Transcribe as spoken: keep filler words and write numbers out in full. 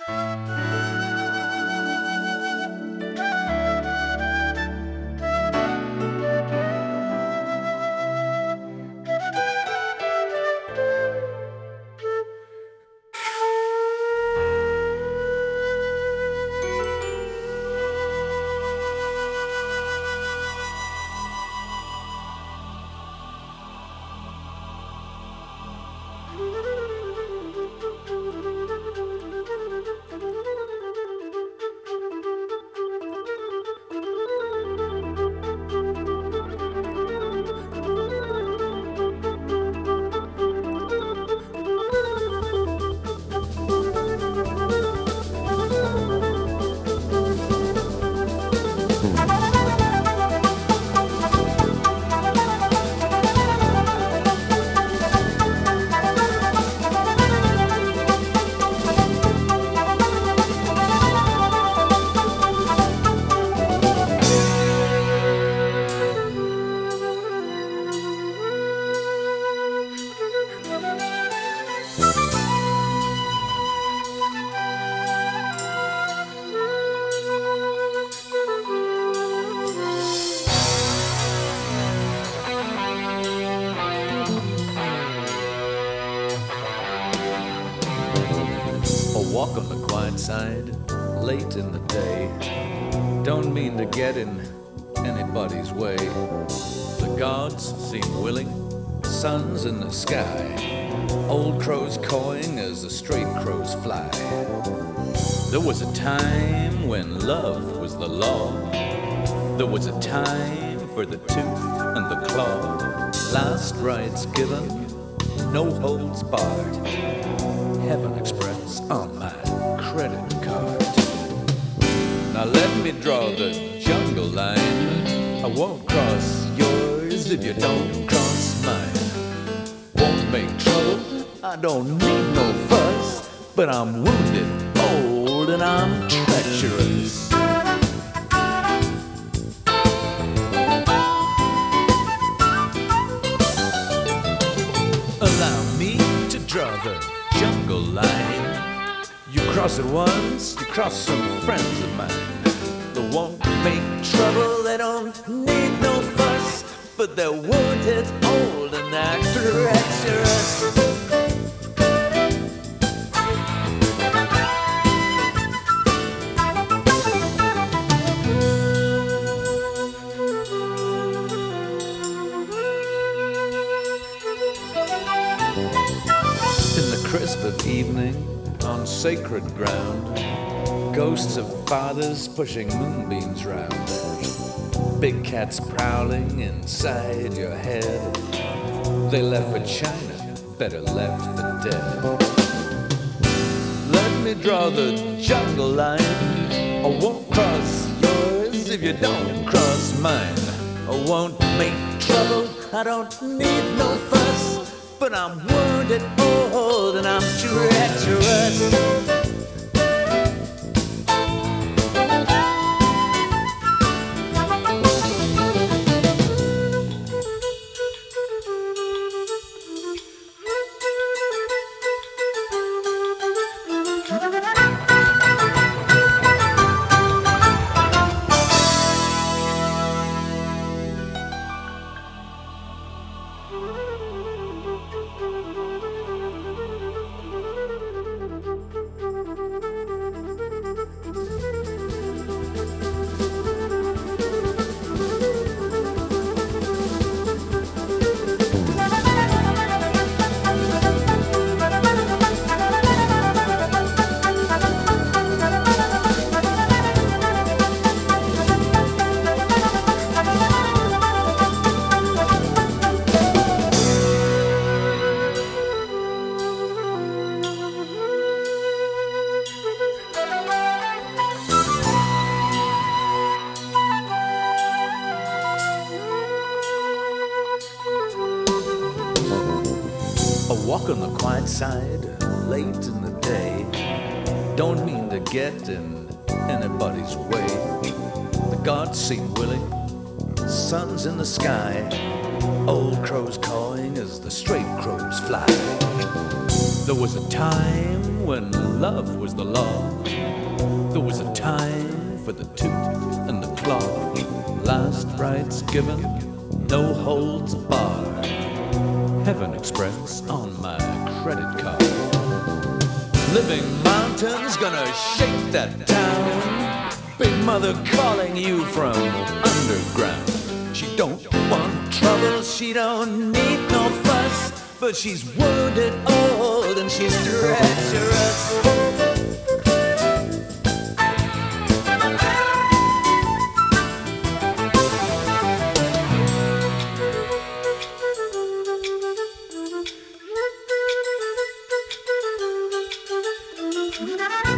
Walk on the quiet side, late in the day. Don't mean to get in anybody's way. The gods seem willing, sun's in the sky. Old crows cawing as the straight crows fly. There was a time when love was the law. There was a time for the tooth and the claw. Last rites given, no holds barred. Heaven Express on my credit card. Now let me draw the jungle line. I won't cross yours if you don't cross mine. Won't make trouble, I don't need no fuss. But I'm wounded, old, and I'm treacherous. Allow me to draw the jungle line. You cross it once, you cross some friends of mine. They won't make trouble, they don't need no fuss. But they're wounded, old, and they're treacherous. In the crisp of evening, on sacred ground, ghosts of fathers pushing moonbeams round. Big cats prowling inside your head. They left for China, better left for dead. Let me draw the jungle line. I won't cross yours if you don't cross mine. I won't make trouble, I don't need no fuss. But I'm wounded, old, and I'm treacherous. A walk on the quiet side, late in the day. Don't mean to get in anybody's way. The gods seem willing, sun's in the sky. Old crows cawing as the straight crows fly. There was a time when love was the law. There was a time for the tooth and the claw. Last rites given, no holds barred. Heaven Express on my credit card. Living mountains gonna shake that town. Big mother calling you from underground. She don't want trouble, she don't need no fuss, but she's wounded old and she's treacherous. Thank you.